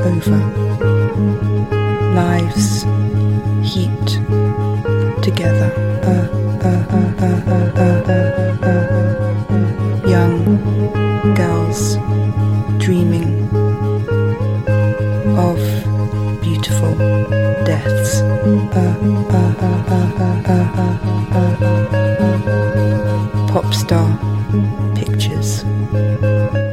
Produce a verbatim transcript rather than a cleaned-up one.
over. Lives heaped together. Uh, uh, uh, uh, uh, uh, uh, uh. Young girls dreaming of beautiful deaths. Uh, uh, uh, uh, uh, uh, uh, uh, uh. Pop star pictures.